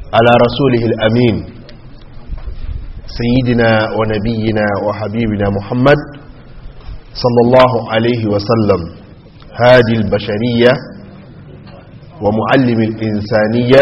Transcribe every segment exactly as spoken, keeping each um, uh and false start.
على رسوله الأمين سيدنا ونبينا وحبيبنا محمد صلى الله عليه وسلم هادي البشرية ومعلم الإنسانية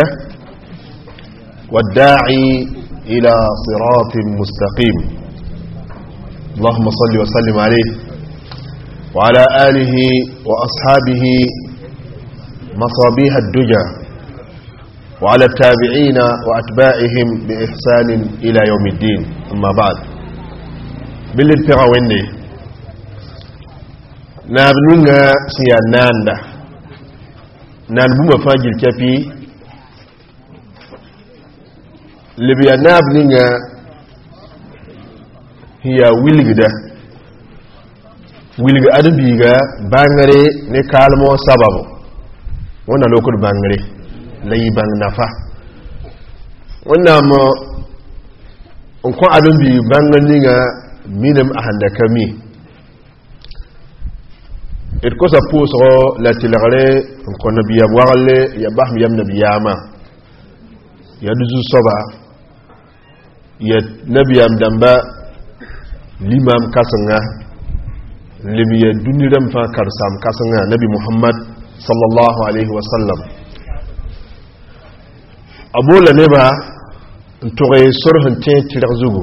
والداعي إلى صراط مستقيم. اللهم صل وسلم عليه وعلى آله وأصحابه مصابيح الدجى وعلى التابعين وأتباعهم بإحسان إلى يوم الدين. أما بعد بالانتقاء وندي نابنونا سياناندا نانبوما فاجل كفي لبيا نابنونا هي ويلغدا ويلغ أدبيغا بانغري نكالمو سببو وانا لوكر بانغري layi bang nafa wannan mo on ko adon bi bangani nga minam ahanda kami et ko sa pouso la tilare ko nabiya wale ya bah yam nabiyama ya duzu soba ya nabiyam damba limam kasanga libiya duniram fa karsam kasanga nabi muhammad sallallahu alaihi wasallam abola neba ntore sorhun te tirzugo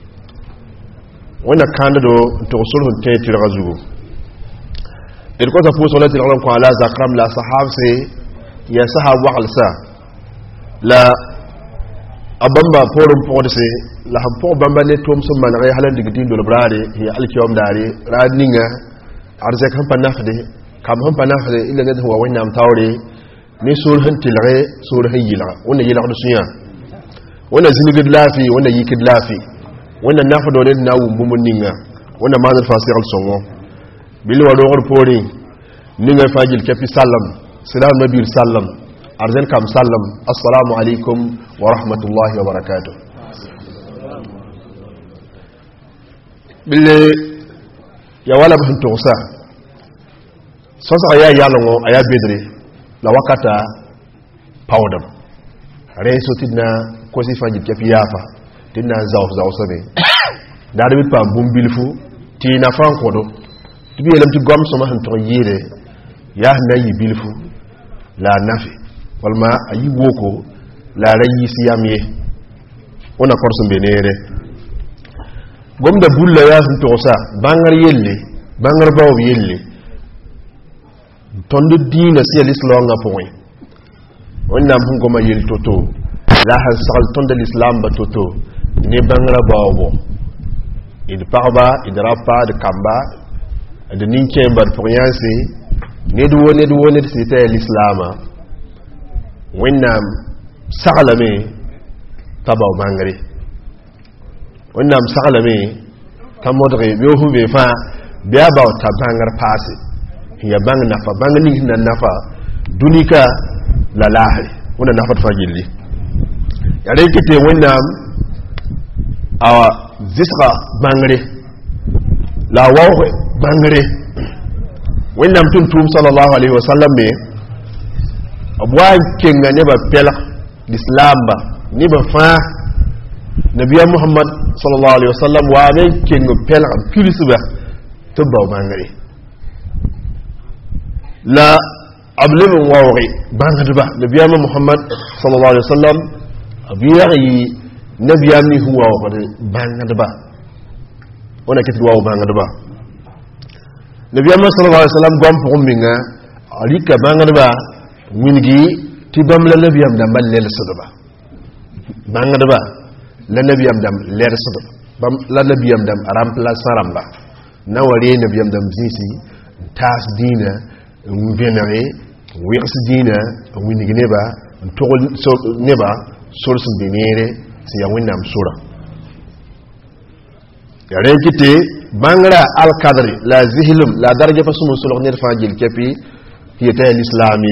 wana kandado ntore sorhun te tirzugo il ko ta fu salati alayhi wa ala zakram la sahabse ya sahab wa alsa la abamba forum podse la hampo bamba ne tom sum man ay halan digdi ndol brade ya alkiyom dare radninga arze kan panafde kam han panafde illa ne huwa wayna am tawre ni sur hantilare sur hayila wanda yila da sunya wanda zinigid lafi wanda yikid lafi wanda nafa dole na wumbumun ninga wanda manal fasiral songo bil wado gor pori ninga fajil kafi sallam salam nabi sallam arzel kam sallam assalamu alaikum wa rahmatullahi wa barakatuh bille ya wala bin tosa sasa aya yalongo aya bedre la wakata pawdam reso tidna ko si fanji kefi yafa tidna zaw zaw sabe da de pa bumbilfu ti na franco do tibi elam ti gom soma han to yire ya na yi bilfu la nafi walma ayi woko la rayi siyamiye ona korso benere gomda bulla ya han to sa bangar yelle bangar bawo yelle tondo dina si l'islam nga point wonna bungo ma yel toto la hal sal tondo l'islam ba toto ne bangra bawo id parba id rapa de kamba de ninke bar pour yansi ne du woni du woni c'était l'islam wonna sagalame tabaw bangri wonna sagalame tamodre yo hube fa biya ba tabangar passé ya bang nafa bang ni na nafa dunika la lahri wona nafa fajili ya rekete wona awa zisra bangre la wawe bangre wona mtum tum sallallahu alaihi wasallam me abwa kenga ne ba pela l'islam ba ni ba fa nabiya muhammad sallallahu alaihi wasallam wa ne kenga pela kulisuba to ba bangre la ablim wawri bangadba nabiyam muhammad sallallahu alaihi wasallam abiyari nabiyam ni huwa wawri bangadba ona kiti waw bangadba nabiyam sallallahu alaihi wasallam gam pour minga alika bangadba wingi tibam la nabiyam dam lel sadaba bangadba la nabiyam dam ler sadaba bam la nabiyam dam remplace saramba nawari nabiyam dam zisi tas dina venere wirs dina winigi neba togol so neba source benere si ya winam sura ya rekite bangra al qadri la zihilum la daraja fa sumu suluk nir fajil kepi hiyata al-islami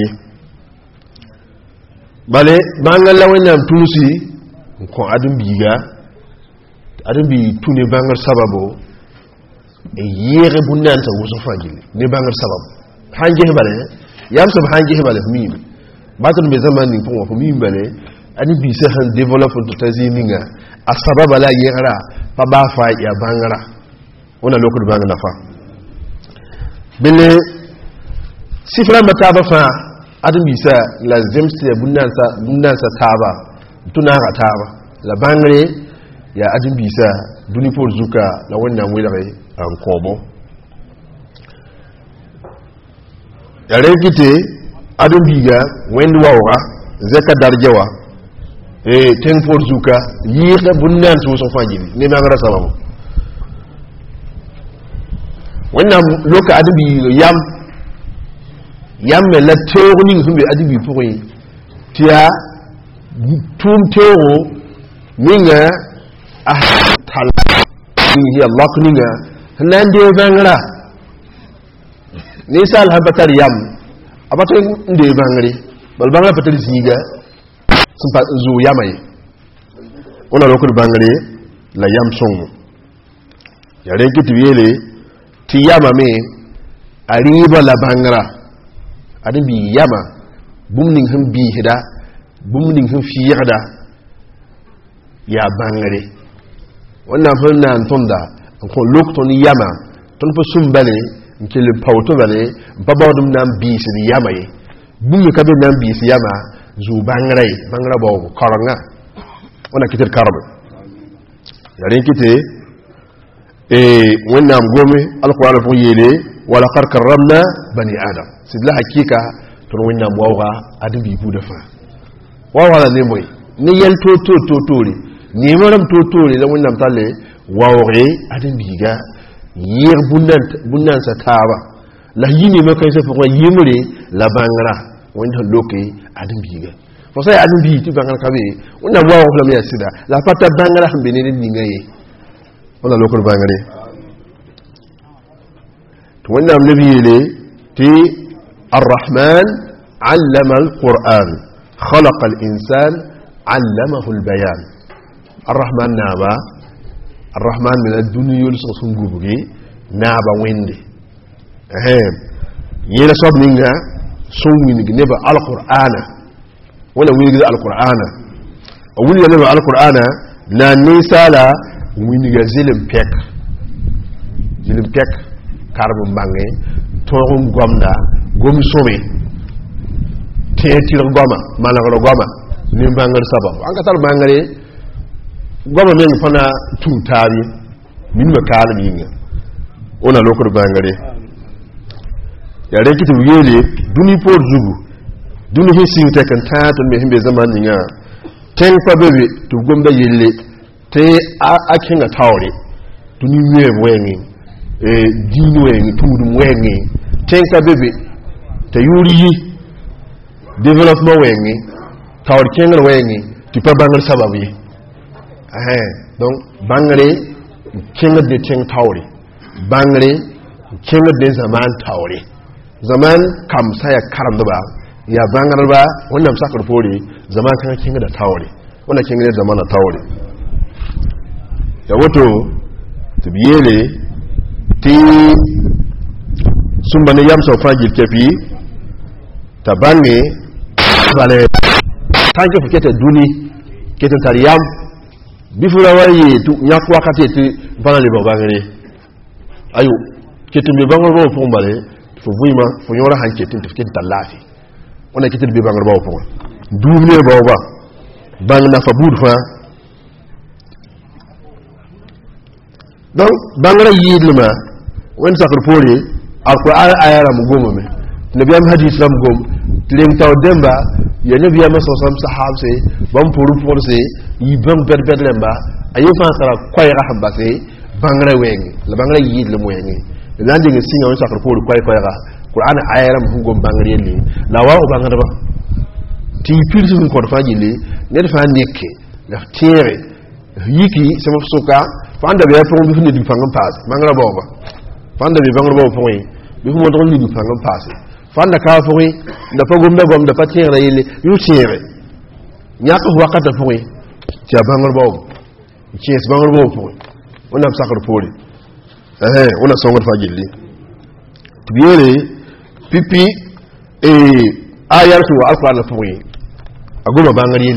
bale bangala winam tusi ko adum biga adum bi tuni bangar sababo e yere bunanta wuso fajil ni bangar sababo hanje bale yam sab hanje bale mim batun be zaman ni ko ko mim bale ani bi se han develop to tazininga asababa la yera pa ba fa ya bangara ona lokul bangana fa bele sifra mataba fa adu bi sa la zemste bunnan sa bunnan sa taba tuna ga taba la bangare ya adu bi sa duni pour zuka la wannan wilare an kobo ya rekite adu biga wendu wawa zaka darjawa eh ten for zuka yira bunnan so so fajiri ne na ngara sababu wannan loka adabi yam yam la teori humbe adabi pour tia tum teoro ninga ah tal ni ya lokninga nande bangara ni sal habatar yam abato nde bangare bal bangara patal siga sumpa zu yamay ona lokul bangare la yam songu ya rekiti wele ti yama me ariba la bangara adabi yama bumning hum bi hida bumning hum fi yada ya bangare wannan fanna tonda ko lokto ni yama ton po sumbale nkele pawto bale babawdum nam bi si yama yi bumu kabe nam bi si yama zu bangare bangara bo koranga ona kitel karbe ya rekiti e wannan gome alquran fu yele wala qad karramna bani adam sidla hakika to wannan wawa adabi bu da fa wawa ne moy ni yel to to to to ri ni maram to to ri la wannan talle wawre adabi ga yir bunnan bunnan sa taba la yini ma kai sa fu yimre la bangara wannan lokai adabi ga fo sai adabi ti bangara kabe wannan wawa fu la ya sida la pata bangara hambe ne ni ngaye wala lokul bangare to wannan nabi ne ti ar-rahman allama al-quran khalaqa al-insan allamahu al-bayan ar-rahman naba ar-rahman min ad-dunya yulsu sungubugi naba wende ehem yela sob ninga sunwi ni neba al-qur'ana wala wini al-qur'ana wini neba al-qur'ana na nisala winiga zilim pek zilim pek karbon bange torum gomda gom sobe tetir goma malagro goma ni bangal sabab an katal bangare goma men fana tutari min ma kalmi yinga ona lokor bangare ya rekiti wiyele duni por zugu duni hisin tekan tato me himbe zaman ninga ten pa bebe to gomda yelle te akinga tawre tuni we wengi e dinu wengi tudum wengi tenka bebe te yuri development wengi tawr kengal wengi ti pa bangal sababu yi eh donc bangare kenga de teng tawre bangare kenga de zaman tawre zaman kam saya karam ba ya bangal ba wannan sakar fore zaman kan kenga da tawre wannan kenga da zaman tawre ya wato tibiyele ti sumbane yam so fajil kefi tabange vale tanke fukete duni kete tariyam bifura waye tu nyak wakati ti banale babangere ayo kete mi bangoro bo fo mbale fo vuyma fo nyora hanke tin fukete talafi ona kete bi bangoro bo fo duune bo ba bang na fa bud fa donc bangara yidlima wen sakr poli alquran ayara mu goma me nabiyam hadith lam gom tlem taw demba ya nabiyam sallallahu sahabse bam puru forse yi bam ber ber lemba ayu fa sara koy rahba se bangara wengi la bangara yidlim wengi landi ngi singa wen sakr poli koy koy ra qur'an ayara mu gom bangara yeli la wa o bangara ba ti pirsu ko fa jili ne fa nekke la tiere yiki sama suka fanda be fon bi fini di fangam pass mangara boba fanda be bangara boba fon bi fu mo don ni di fangam pass fanda ka fon da fa gombe gom da patin rayele yu tiere nyaka wakata fon ci bangara boba ci es bangara boba fon ona sakar poli eh ona songo fa jilli tibiyere pipi e ayatu alquran fon agoma bangara yelle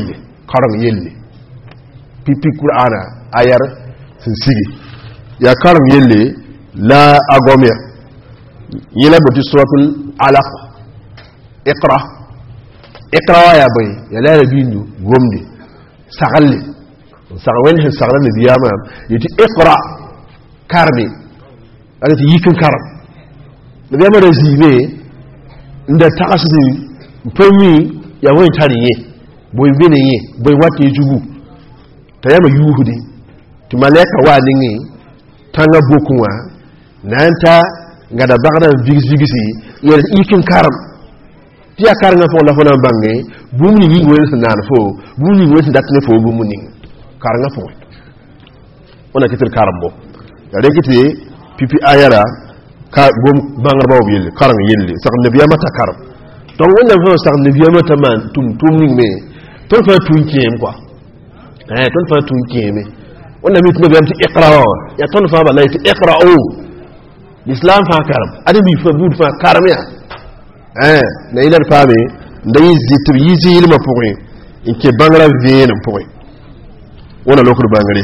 karang yelle pipi qur'ana ayar sin sigi ya karang yelle la agomir yela boti suratul alaq iqra iqra ya bay ya la bindu gomdi sagalle sagawen hen sagalle biyama yiti iqra karbi alati yikin karam biyama rezibe nda takasdi pemi ya won tariye boy beneye boy wati jugu tayama yuhudi ti malaka walingi tanga bokuwa nanta ngada bagda vigis vigisi yel ikin karam ti akar nga fo la fo na bangi bumni yi wel nan fo bumni wel datne fo bumni kar nga fo ona kitir karam bo ya rekiti pipi ayara ka bom bangar bawo yel karang yel sax nabiya mata karam donc wonna fo sax nabiya mata man tum tum ni me ton fa tun kiem quoi eh ton fa tun kiem wonna mit nabiya ti iqra ya ton fa ba lay ti iqra o l'islam fa karam ade bi fa bud fa karam ya eh na ila fami ndai zitu yizi ilma pourri inke bangra vien pourri wona lokuru bangare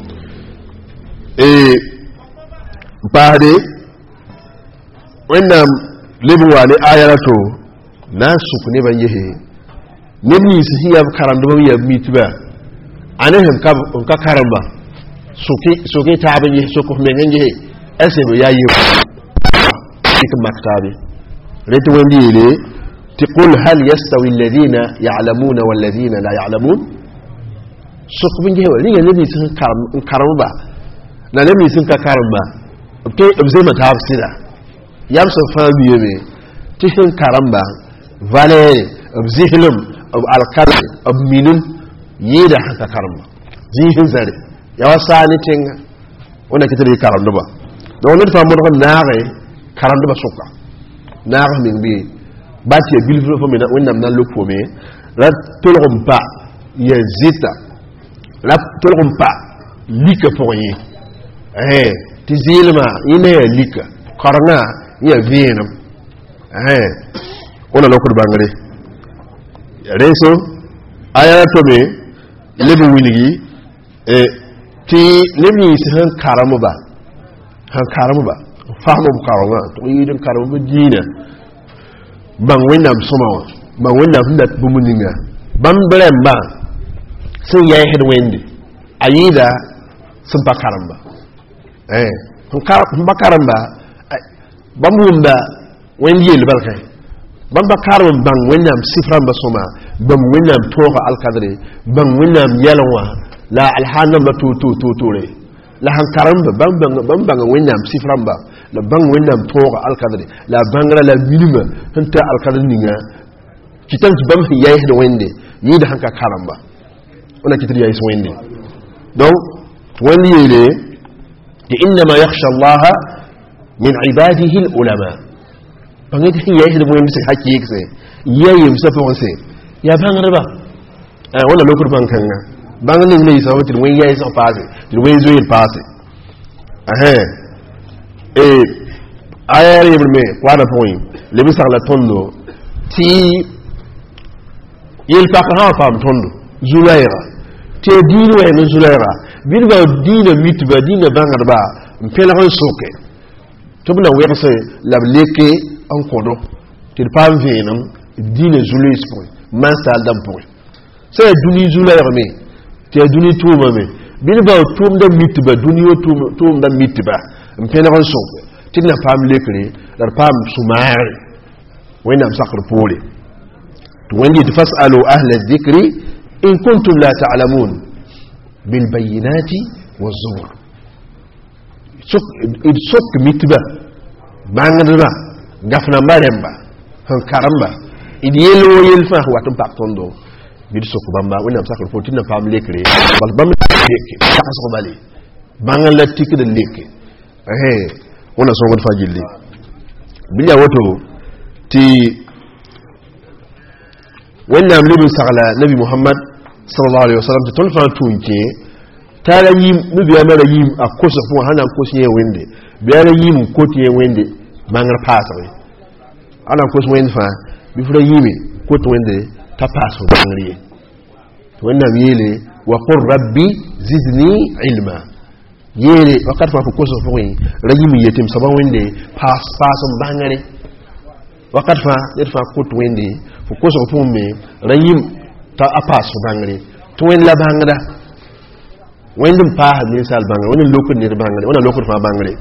eh baade wanda lebu wale ayarato na sukune ban yehe nebi si hiya karam do ya mitba anahem ka ka karamba suki suki taban yehe suku mengen yehe ese bo yayi ik maktabi reto wendi ile تقول هل يستوي الذين يعلمون والذين لا يعلمون سوق من جهه لي نبي سن كرم كرم با لا نبي سن كرم با تو زي ما تفسير يام سفابي يمي تشن كرم با فالير بزهلم اب الكرم اب مينون يدا حتى كرم جيهن زاري يا وساني تين ونا كتري كرم با دون نفهم مو ناري كرم با سوكا نار من بي bati ya bilfo fo mena wonnam nan lokko me la tolgum pa ya zita la tolgum pa lika poye eh ti zilma ina ya lika karanga ya vienam eh ona lokko bangare reso aya to me lebu winigi eh ti lebi han karamu ba han karamu ba fahmu karanga to yidin karamu dina bang wendam somawa bang wendam ndat bumuninga bam bremba sun yayi head wendi ayida sun pakaramba eh sun kar pakaramba bam wunda wendi yel balkay bam bakarum bang wendam sifran basoma bam wendam toga alqadri bam wendam yalwa la alhanam la tu tu tu tore la han karamba bam bang bam bang wendam sifran ba la bang wendam toga alqadri la bangra la minima hanta alqadri ninga kitan bam fi yayi da wende yida hanka karamba ona kitri yayi wende donc wani yele ya inna ma yakhsha Allah min ibadihi alulama bangati fi yayi da wende sai hakki yake yayi musafa wanse ya bangra ba eh wala lokur bankanga bangani ne yi sabatin wani yayi sa fase wani zo yi fase eh eh ayari me kwada point le misar la tondo ti yel pakha fam tondo zulaira te dinu e no zulaira bilba dina mitba dina bangar ba mpela ho soke to bula werse la leke en kodo ti pam venam dina zulis point masa dam point c'est duni zulaira me te duni tuma me bilba tum da mitba duniyo tum tum da mitba mpela ho soke tinna pam lekre dar pam sumari wayna sakr pole to wandi tasalu ahla dhikri in kuntum la ta'lamun bil bayyinati waz zubur suk id suk mitba bangada gafna maremba han karamba id yelo yel fa watum paktondo bil suk bamba wayna sakr pole tinna pam lekre wal bam lekre taxo bali bangal la tik de lekre eh wona so ngon fajilli biya woto ti wanda amlibu sagala nabi muhammad sallallahu alaihi wasallam to tolfa tunke tara yim mu biya mara yim akoso fu hana koso ye wende biya yim ko tiye wende bangar pasa we ana koso wende fa bi fura yimi ko to wende ta paso bangri wannan yele wa qur rabbi zidni ilma yele wakat fa ko so fo yi rajimi yetim saban wende pass passum bangare wakat fa yet fa ko to wende fo ko so fo me rajim ta apas bangare to wen la bangada wendum pa misal bangare wannan lokun ne bangare wannan lokun fa bangare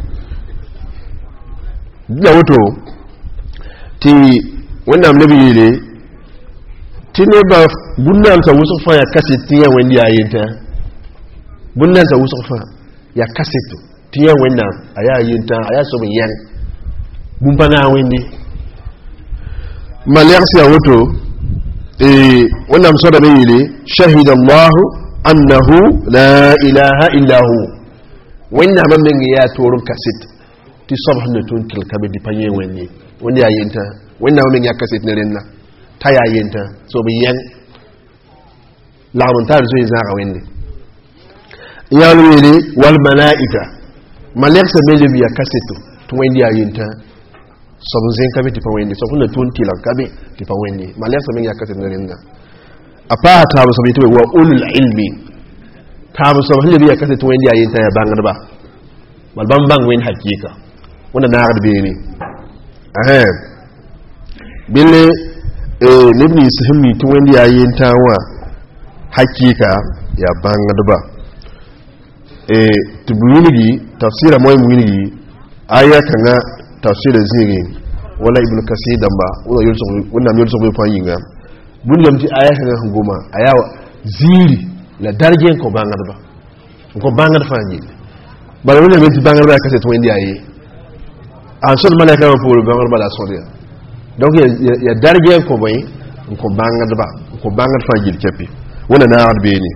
da wato ti wannan nabi yele tine ba bunnan sa wusu fa ya kasiti ya wendi ayinta bunnan sa wusu fa ya kasitu tiya wenda aya ayinta aya so bin yan bumba na wendi malyarsi ya woto eh wannan so da bayile shahida Allah annahu la ilaha illa hu wenda man men ya torun kasit ti subhanahu tun kil kabidi panye wendi wendi ayinta wenda man ya kasit ne renna ta yayinta so bi yan lamun ta zo yin zaka wende ya wele wal malaika malaika mele biya kaseto to wendi yayinta so bu zen kabe ti pa wende so kuna tun tila kabe ti pa wende malaika mele ya kaseto ngenga apa ta bu so bi to wa ulul ilmi ta bu so hille biya kaseto wendi yayinta ya bangar ba wal bam bang wen hakika wanda na garbe ni eh bille eh libni sahimi tun wanda yayin tawa hakika ya banga duba eh tubuligi tafsira moy muligi aya kanga tafsira ziri wala ibnu kasir damba wala yulso wala yulso be fayinga bunyam ti aya kanga ngoma aya ziri la darjen ko banga duba ko banga fanyi bala wala menti banga duba kaset wanda yayi an son malaka ko banga duba la sodia donc ya ya darje ko boy ko bangat ba ko bangat fa jil kepi wala na arbe ni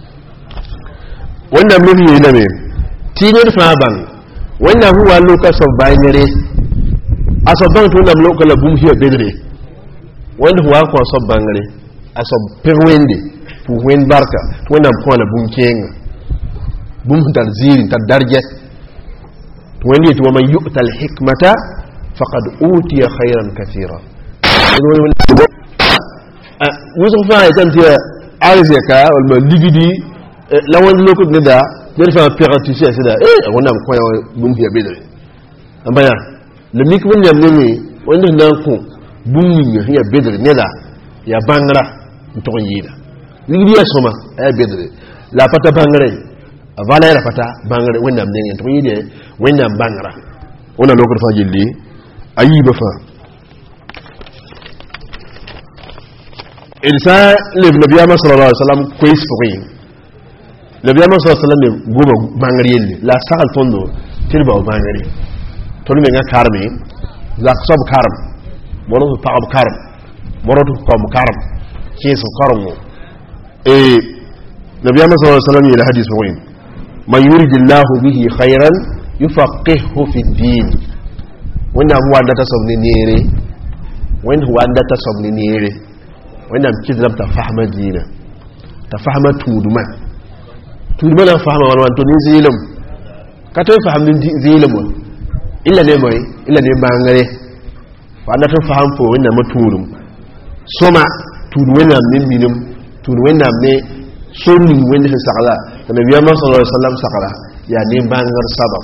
wanda mun yi nabe tinir fa ban wanda huwa lokacin bayanare asaban to nam lokala bum hiya bedre wanda huwa ko so bangare asab perwende fu wen barka wanda ko la bum kenga bum dal ziri ta darje to wanda to man yu'tal hikmata faqad utiya khayran katira wuzu fa ya tanti arzeka wal ligidi lawan lokut ne da derfa perati ci seda eh wonam ko bum fi bedre ambaya le mik won yam ne wonde nan ko bum ni ya bedre ne da ya bangra to yida ligidi ya soma ay bedre la pata bangra avala ya pata bangra wonam ne to yide wonam bangra wona lokut fa jilli ayiba fa ilsa le nabi sallallahu alaihi wasallam ko isfuri le nabi sallallahu alaihi wasallam goma bangari yelle la sakal tondo tilba bangari to ni nga karmi la sob karm moro to paab karm moro to kom karm kiso karmo e nabi sallallahu alaihi wasallam ila hadith win man yuridillahu bihi khairan yufaqihu fi din wanda huwa ndata sobni nere wanda huwa ndata sobni nere wanda mkidram ta fahma dina ta fahma tuduma tuduma na fahma wala to ni zilim ka to fahmin zilim illa ne mai illa ne bangare wanda to faham fo wanda maturum soma tudu wanda min minum tudu wanda ne sonni wanda sakala nabi Muhammad sallallahu alaihi wasallam sakala ya ne bangar sabab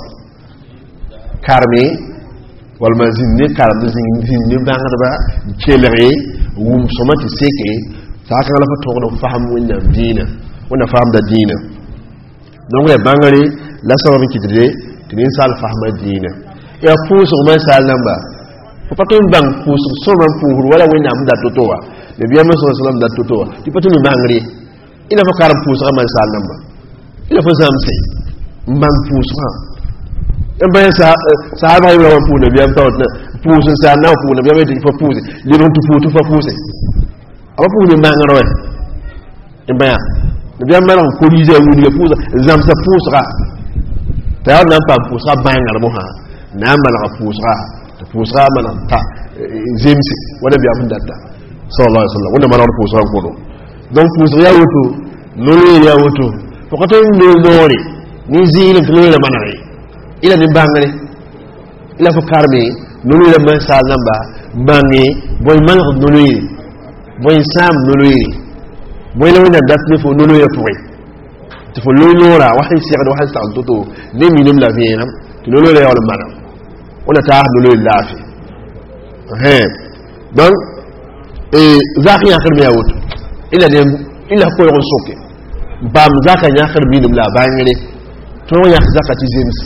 karme wal mazin ne karam zin zin ne bangar ba kelere wum somati seke saka la fa to do faham wanda dina wanda faham da dina donc ya bangare la sabab ki dire tin sal fahma dina ya fusu man sal namba ko patun bang fusu so man fuhur wala wanda am da totowa le biya man sallallahu alaihi wasallam da totowa ti patun bangare ila fa karam fusu man sal namba ila fa zamse man fusu ha en bayan sahaba yi rawan funa biyan tawat na fusun sa na funa biyan mai fa fusi liron tu futu fa fusi amma funi ma ngarawe en bayan biyan mala ko rije wuni le fusa zam sa fusra ta yaw nan pa fusra bangar mo ha na mala fusra ta fusra mala ta zemsi wala biyan mun datta sallallahu alaihi wasallam wala mala fusra ko do donc fusra ya wuto lolu ya wuto ko ko tan no mori ni zilin to le manare ila ni bangare ila fo karme nonu la man sa namba bangi boy man nonu boy sam nonu moy la wona dat ne fo nolo ya pouy te fo lolo ra wa hay cheikh do hay sa toto ne minum la vienam te lolo la yawal manam wala ta lolo la fi he donc et zaki yakar mi yawut ila ne ila ko yon soke bam zaka yakar minum la bangere to yak zaka ti james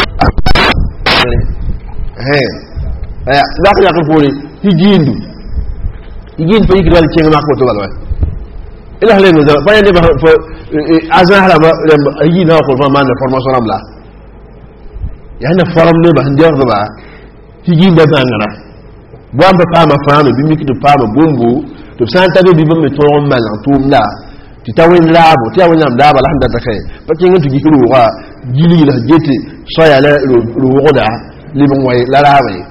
he eh zaka yakar fo ni higindu higin fa yigral ci nga ko to balwa ila halen da fa yande ba azan hala ba yi na ko fa man formation am la yana forum ne ba ndior ba higin da bangara bo am pa ma fa bi mi ki to pa ma bombo to santa be bi ba me to on mal to la ti tawin labo ti tawin lam da ba la handa ta kay pa ci nga tu gikiru wa gili la jeti so ya la ru woda li bon way la la way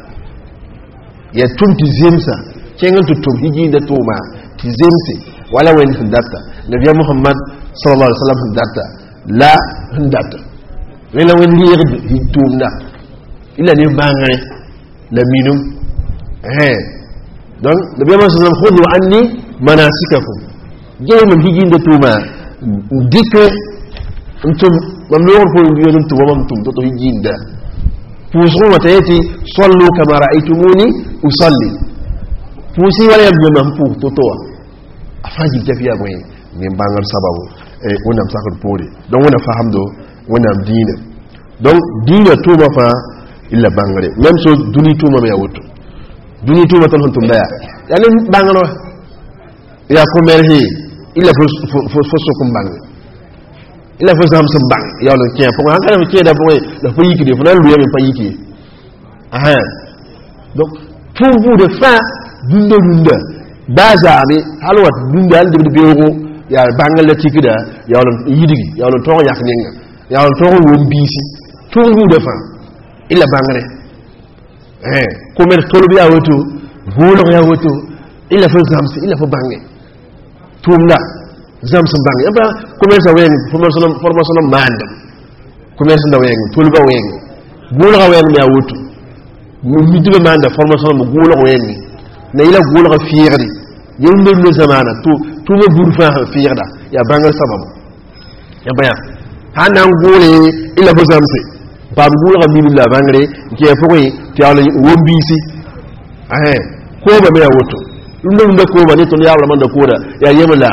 ya tum ti zemsa ci nga tu tum higi da to ma ti zemse wala wen hindata nabi muhammad sallallahu alaihi wasallam hindata la hindata wala wen li yird hitumna ila ni bangare la minum eh donc nabi muhammad sallallahu alaihi wasallam khudu anni manasikakum jey man higi da to ma dikke entum mam lo ko ngi yonum to mam tum to higi da puso watayati sallu kama ra'aytumuni usalli pusi wala yam mam pu to to afaji tafiya boy ni bangal sababu e wonam sakul pori donc wona fahamdo wonam diina donc diina to ma fa illa bangare même so duni to ma ya woto duni to ma tan hon tumba ya yani bangalo ya ko merhi illa fo fo fo so ko bang illa fo sam sam bang ya lo kien fo ngana mi kien da boy da fo yiki de fo na lu yami pa yiki aha donc pour vous de faire dunda dunda bazami halwat dunda al de beego ya bangal la tikida ya wala yidigi ya wala to yak ninga ya wala to won bisi to ngu defa illa bangare eh ko mer tolo bi awoto bolo ya woto illa fo zamsi illa fo bangé tumla zamsi bangé ba ko mer sa wen formation formation mand ko mer sa wen tolo ba wen bolo ga wen ya woto mu midibe manda formation mo bolo wen na ila bolo ga fiirdi yewndel le zamana to to mo bur fa fiirda ya bangal sababu ya baya hanan gole ila bo zamse bam gole ga min la bangre ke fokoy ti ala wombisi eh ko ba me woto ndum da ko ba ni to ya wala man da ko da ya yemala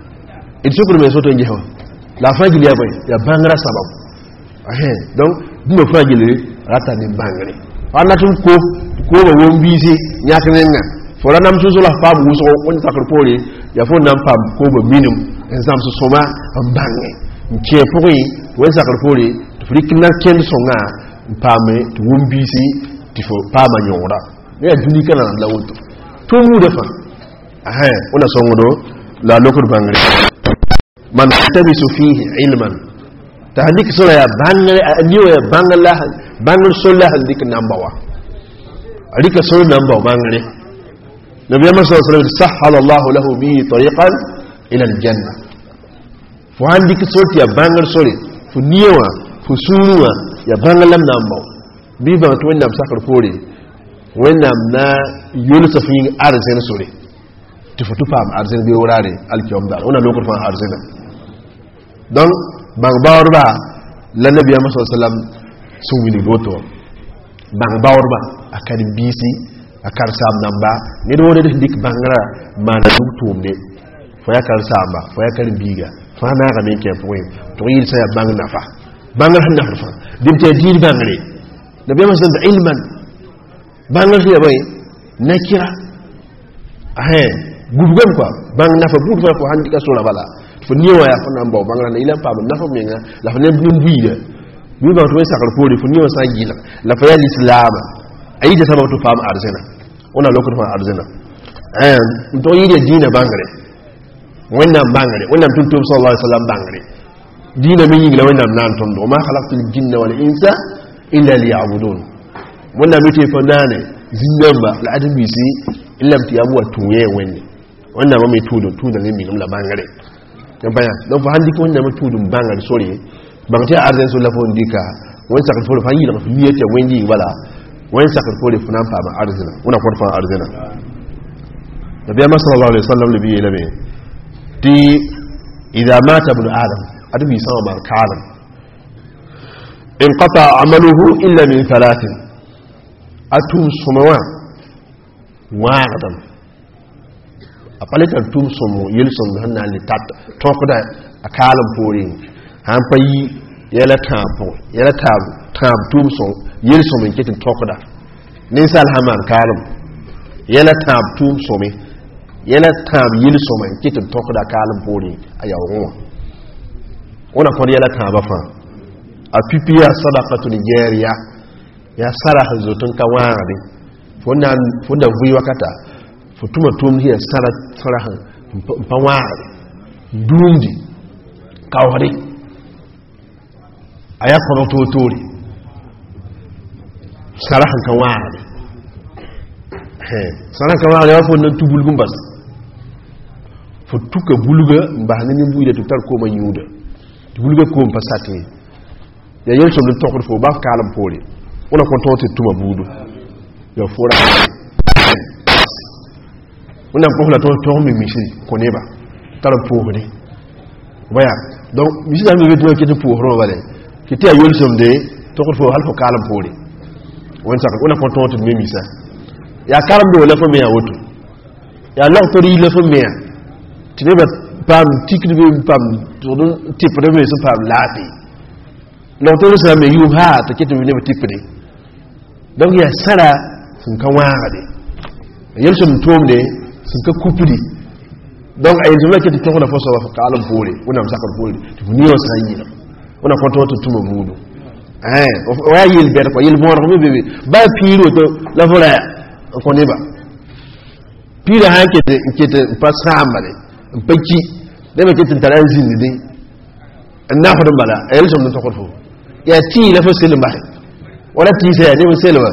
il sukru me soto njewa la fajili ya bay ya bangra sababu eh donc dum fajili rata ni bangre wana tum ko ko ba wombisi nyaaka nenga fora nam susu la fam wuso on takar pole ya fo nam fam ko ba minum exam so soma ambange nke pori wen sakar pole to frik na ken songa pame to wombisi ti fo pama nyora ne duni kana la woto to mu defa aha ona songodo la lokor bangre man tabisu fihi ilman tahdik sura ya bangre niyo ya bangala bangal solla dik nambawa alika sura nambawa bangre نبي محمد صلى الله عليه وسلم سهل الله له به طريقا الى الجنه فعندك صوت يا بانغر سوري فنيوا فسوروا يا بانغر لم نامو بيبا تو نام سكر فوري وينام نا يونس في ارزن سوري تفتو فام ارزن بي وراري الكيوم دار ونا لوكر فام ارزن donc bang bawrba la nabi محمد صلى الله عليه وسلم suwini goto bang bawrba akadi bisi akar sam namba ni do de dik bangra mana dum tumde fo yakar samba fo yakar biga fa na ga me ke point to yil sa bang nafa bangra han nafa dim te dir bangre nabi ma sallallahu ilman bangra ya bay nakira ahe gubgam quoi bang nafa bu fa ko handi ka sura bala fo niwa ya fa nambo bangra na ila pa nafa me nga la fa ne dum biida bi ba to sakal fo fo niwa sa gila la fa ya l'islam aida sabatu fam arzena ona lokor fa arzena eh to yide dina bangare wannan bangare wannan tuntum sallallahu alaihi wasallam bangare dina min yigla wannan nan tondo ma khalaqtul jinna wal insa illa liya'budun wannan mite fa nane zinamba la adami si illa tiyabu wa tuye wenne wannan ma mai tudu tudu ne mi gamla bangare dan baya dan fa handi ko wannan ma tudu bangare sori bangate arzen so la fo ndika won sakal fo fa yila fa miyete wendi wala وين سكر فولي فنان فاما أرزنا ونا قد فان أرزنا نبي الله صلى الله عليه وسلم نبي لبي ti idha mata ibn adam adabi sama man kalam inqata amaluhu illa min thalathin atum sumawa wa'adam apalita tum sumu yelson hanna li tat tokda akalam pori han payi yela tampo yela tab tam tum so yelson min ketin tokda ninsal haman kalam yela tab tum somi yela tab yelson min ketin tokda kalam pori ayawo ona ko yela taba fa a pipiya sadaqatul jariya ya saraha zotun kawari fonda fonda vuyi wakata futuma tum hiya sara saraha pawari dundi kawari aya kono totori saraha kawari he saraha kawari ya fonda tubul gumbas futuka buluga mbahani ni buyde to tar ko ma yuda buluga ko pasati ya yel so tok fo ba kalam poli ona ko tonte tuma budu ya fora ona ko la to to mi misi ko neba tar po ni baya donc misi da mi veto ke to po ro wale ki te yel so de to ko fo hal fo kalam poli won sa ona ko tonte mi misa ya kalam do la fo me ya woto ya la to ri la fo me ya tineba pam tikri be pam to don tipre me so pam labi non to sa me yu ha ta kitu ne tipre donc ya sara sun kan waade yel sun tomde sun ka kupudi donc ay jumla ke to ko na foso wa kalam pole wona msakal pole to ni o sa yina wona ko to to tuma mudu eh wa yel ber ko yel mo ro be ba piro to la vola ko ne ba pira ha ke ke pa sambale mpaki de be ke taranzin ni na ko bala yel sun to ko fo ya ti la fo sel mbax wala ti se ni sel wa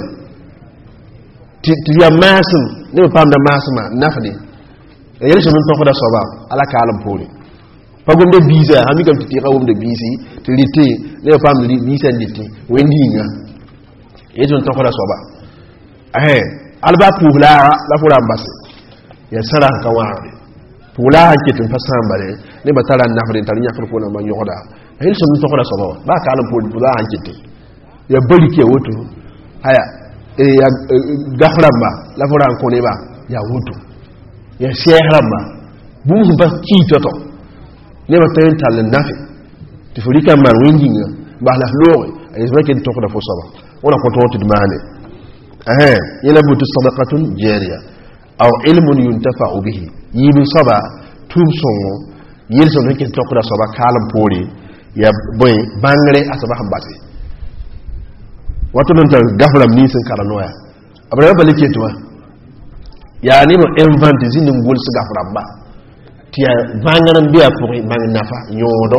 ti ti ya masum ni pam da masuma nafdi yel so non to ko da soba ala kalam poli pagum de biza ha mi kam ti xawum de bisi ti liti ni pam li bisa liti wendi nga yel so to ko da soba eh alba pula la fura mbase ya sara ka wa pula ke tin fasambare ni batala nafdi tan nyakko ko na ma yoda hil so mi tokora soba ba kala poli bula hankete ya bari ke woto haya e ya gaframba la fora ko ne ba ya woto ya shehramba bu ba ki toto ne ba tayin tal nafi ti furika man winginga ba la lori ay zama ke tokora fo soba wala ko tonti mane eh yana butu sadaqatun jariya aw ilmun yuntafa'u bihi yibi soba tum songo yelso ne ke tokora soba kala poli ya boy bangre asaba hambati wato non ta gafram ni sen karanoya abra ba leke to ya ni no invent zin ngol su gafram ba ti ya bangaram biya pour bang nafa nyodo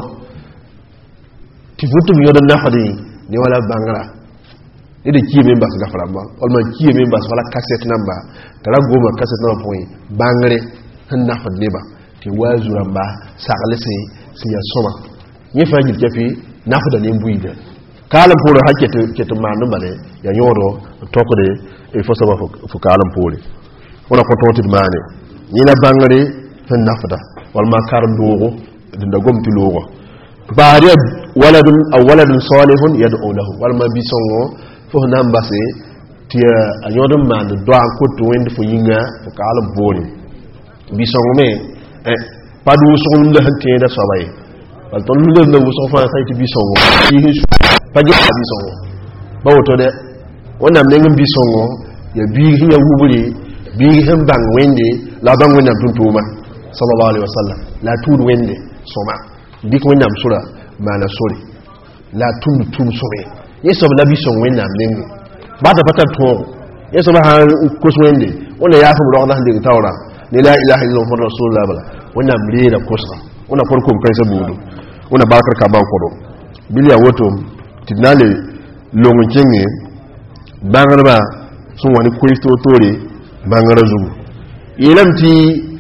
ti futu nyodo nafa de ni wala bangra ni de kiye memba su gafram ba wala kiye memba wala cassette number kala goma cassette number point bangre han nafa de ba ti wazuramba saglese si ya soma ni fa ji jafi nafuda ne mbuida kalam polo hakete keto manu bale ya nyoro tokode e fo saba fu kalam poli wala ko toti mane ni na bangare tan nafuda wal ma karam dogo dinda gomti logo baari waladun aw waladun salihun yad'u lahu wal ma bi songo fo nambase tia anyodum man do an ko to wende fo yinga fu kalam poli bi songo me e padu songo le hante da sabaye wal ton lu le wo so fa say ti bi songo yi paje bi songo ba woto de wona mnen bi songo ya bi hiya wuburi bi hem bang wende la bang wona tuntuma sallallahu alaihi wasallam la tudu wende soma bi ko nyam sura mana sori la tum tum sore yeso la bi songo wenda mnen ba da bata to yeso ba ko so wende wona ya fu do Allah de tawra ni la ilaha illallah rasulullah bala wona mri da kosa wona farko kai sabudu wona bakar ka ba ko do biliya woto tinale longo kenge bangarba sun wani kristo tore bangara zugu ilamti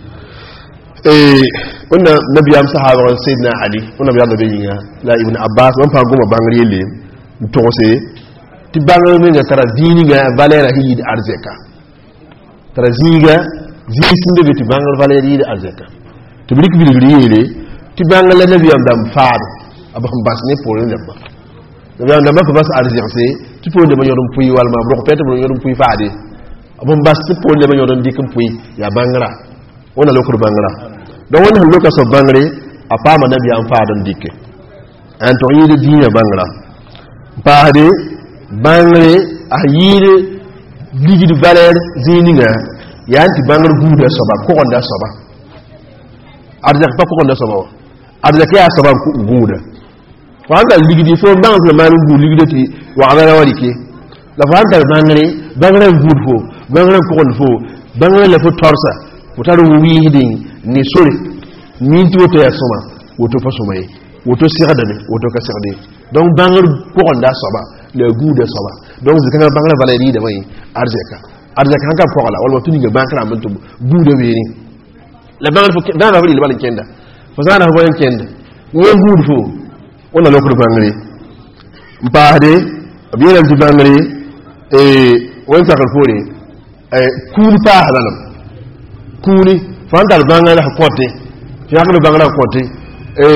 eh wanda nabiyam sahaba wa sayyidina ali wanda biya da bayin la ibn abbas wan fa goma bangare le to se ti bangare ne tara dini ga valera hidi arzeka tara ziga zikin da ti bangare valera hidi arzeka to bi bi bi yele ti bangala nabi am dam faad abam bas ne pour ne ba nabi am dam ba bas arzirse ti pour de ma yorum puy wal ma bro pete bro yorum puy faade abam bas ti pour de ma yorum dikum puy ya bangara wona lokur bangara don wona loka so bangare apa ma nabi am faadon dikke en to yide diina bangara paade bangare a yide ligi de valeur zininga yanti bangar guuda soba ko onda soba arja ko ko onda soba arja ke soba guuda wanda ligi di fo bangar le manu gu ligi de ti wa ala wali ke la wanda bangare bangare guud fo bangare ko on fo bangare le fo torsa wutaru wi hidin ni sori min to to ya soma woto fa soma yi woto sirada ne woto ka sirade donc bangar ko onda soba le guuda soba donc zikanga bangar valeri de mai arja ka arja kan ka fola wala tuni ga bankara mun to guude weri la bangal fo da na wali le balin kenda fo zana ho balin kenda wo guude fo wala lokko bangare mpaade abiyal di bangare e won sakal fori e kuli pa halanam kuli fandal bangala ha kote fi hakko bangala kote e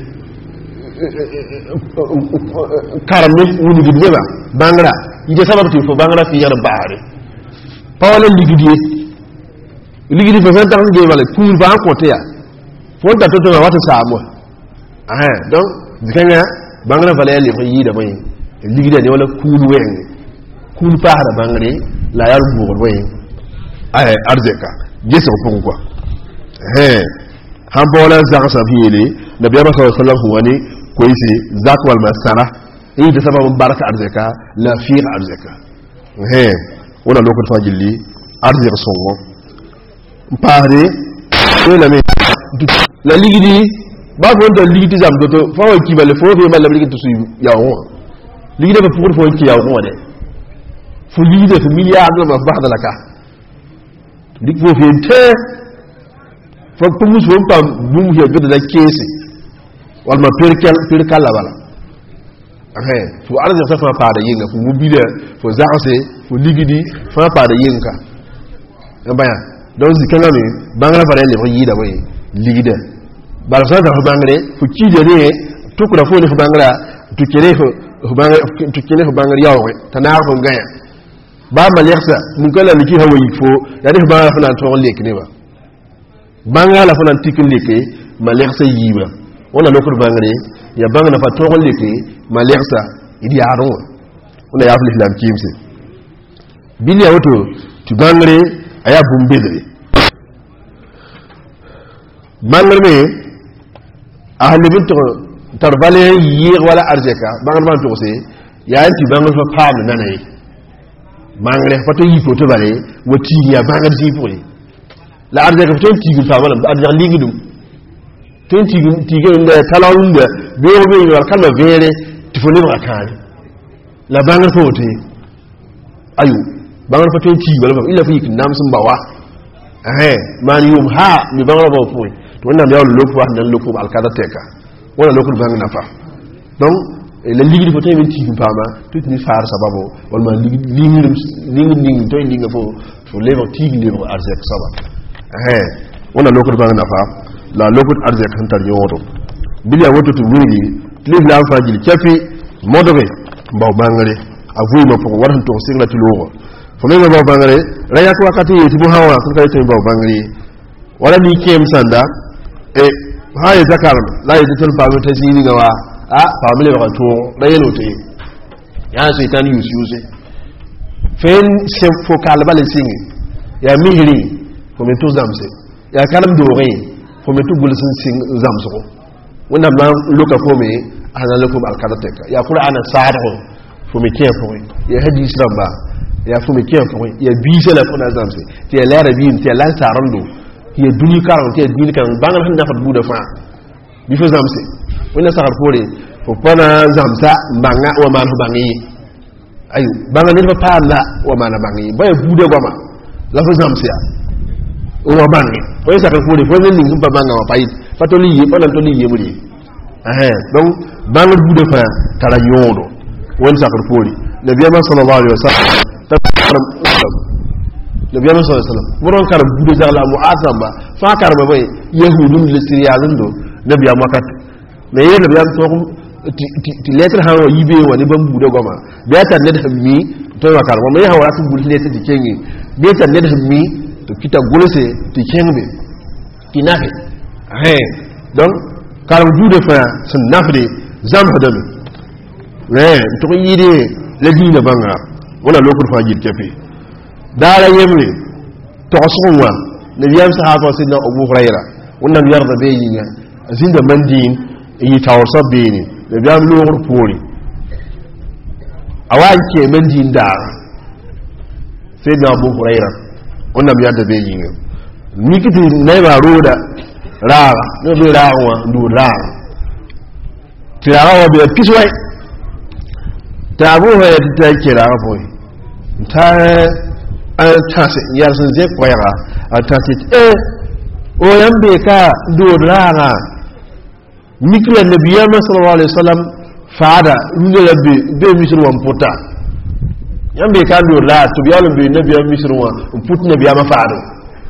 karamni wuni gidne ba bangara ide sababti fo bangara fi yar baare pawale ligidi ligidi fa fanta ngi wala pour ba ko teya fo da to to wata saamo ah donc dikanya bangara vale li ko yida bay ligidi ne wala kul wen kul paara bangare la yar buur way ay arzeka jeso ko ko eh han bola zaka sabiyele nabi sallallahu alaihi wasallam wani ko yisi zakwal masara yi da sababu baraka arzeka la fiq arzeka eh wala lokacin fajilli arzir songo mpare wala me la ligidi ba ko to ligidi jam doto fa wa ki bale fo be bale ligidi su yawo ligidi ba pour fo ki yawo de fo ligidi fo milliard la ba ba'da laka dik fo fe te fo pumus fo pam bum he gede la kesi wal ma perkel perkal la bala eh fo arzir sa fa pa da yinga fo mobile fo zaase fo ligidi fa pa da yinka baya donc zikanga mi bangala bare le ko yida boy ligida bala sa da bangare fu kide ne to ko da fo ne fu bangara to kere fu bangara to kere fu bangara yawo tanar ko gaya ba ma leksa mun kala liki hawa yifo ya def bangala fa nan to lek ne ba bangala fa nan tikin leke ma leksa yiba wala lokor bangare ya bangala fa to leke ma leksa idi aro wala ya fli lam kimse bilia woto tu bangare aya bumbedre bangal me ahli bintu tarbale yi wala arjeka bangal man to se ya anti bangal fa pam nanay bangal fa to yi foto bare wati ya bangal ji poli la arjeka fa to tigul fa wala arjeka ligi dum to tigul tigul nda talawunda be be wal kala vere tifoni ba kan la bangal fa wote ayu bangal fa to tigul fa illa fi nam sun bawa eh man yum ha mi bangal ba point to wannan yawo lofu wannan lofu alkada teka wala lofu bang nafa donc la ligi fo tay min ti fama tout ni far sababu wal ma ligi ligi ligi ligi to ligi fo fo levo tigi levo arzek saba eh wala lofu bang nafa la lofu arzek hantar yoto bilia woto to wuri liv la fajil kafi modobe mbaw bangare avuy ma fo waran to singla ti lowo fo me mbaw bangare raya ko wakati ti bu hawa ko kay to mbaw bangare wala ni kem sanda e haye zakar la yi tun famu ta sini gawa a family ba to da yelo te ya sai tan use use fen se focal bale singi ya mihri ko me to zamse ya kalam dore ko me to gulsin sing zamso wannan ma loka ko me ana lokum alkadateka ya qur'ana sa'ado fo me kiyan fo ya hadis ba ya fo me kiyan fo ya bi la kuna zamse te la rabi te la tarando ya duni karan te duni kan bangal handa fa buda fa bi fa zamse wala saxar fore fo pana zamsa mbanga wa man bangi ayu bangal ni fa pala wa man bangi bay buda goma la fa zamse o wa bangi wala saxar fore fo ni ngum ba banga wa payit fa to li fa lan to li yemuri eh donc bangal buda fa tara yodo wala saxar fore nabiyama sallallahu alaihi wasallam nabi sallallahu alaihi wasallam moron kar bude jala mu asamba fa karma bay yahudum le siriyazun do nabiya makat me ye nabiya to ti lettre ha wa yibe woni ban bude goma be tan ne da mi to wa karma me hawra su bul lettre ti kengi be tan ne da mi to kita golose ti kengbe ti nafe eh donc karam jude fa sun nafde zam hadami ouais to yide la dina banga wala lokul fajir kefi dara yemre to sunwa nabiyam sahaba sidna abu hurayra wannan yarda bayina azinda mandin yi tawsa bini nabiyam lokul pori awan ke mandin da sidna abu hurayra wannan yarda bayina mikiti naiba roda raga no be rawa ndu raga tirawa be piswai tabu ha ta kira boy ta an tase yar sun je koyara a tase eh o yambe ka ndu raga mikla nabiyya sallallahu alaihi wasallam faada ndu labbe be misru wan pota yambe ka ndu la to biyalo be nabiyya misru wan put nabiyya ma faado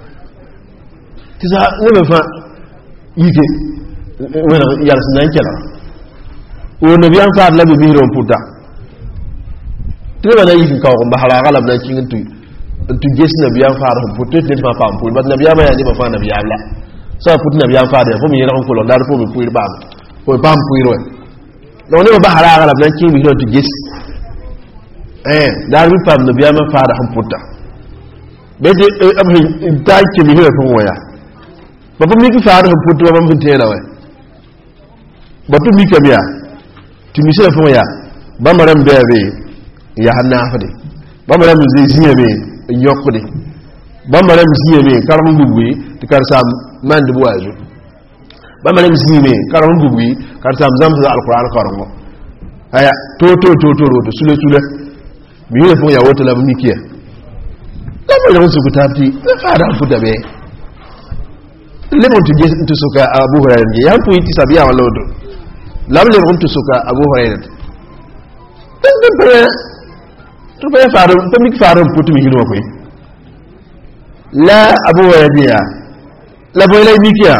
tisa ne fa yike wala yar sun nan kala o nabiyya faada labbe be ron pota tebe na yiki ka ko bahara galab na kin tu tu ges nabiyya faada pota te fa pam pul ba nabiyya ma ya ni ba fa nabiyya la sa put nabiyya faada fo mi ran ko lo dar fo mi puir ba ko pam puiro do ne ba bahara galab na kin mi do tu ges eh dar mi pam nabiyya ma faada ham pota be de abhi ta ki mi he fo waya ba ko mi ki faada ham pota ba mun tela wa ba tu mi kamiya ti mi se fo waya ba maram bebe ya hanna afade ba maram zai ziye be nyokode ba maram ziye be karam gugui ti kar sam man de boajo ba maram ziye be karam gugui kar sam zam za alquran karango aya to to to to to sule sule mi ye fo ya woto la mi kiya la mo la su gutati la fada fuda be le mo tije to suka abu hurairah ya fu yi sabiya wala do la le mo to suka abu hurairah tan tan pe to be faaro to mi faaro putu mi hino koy la abu hurairah la boy lay mi kiya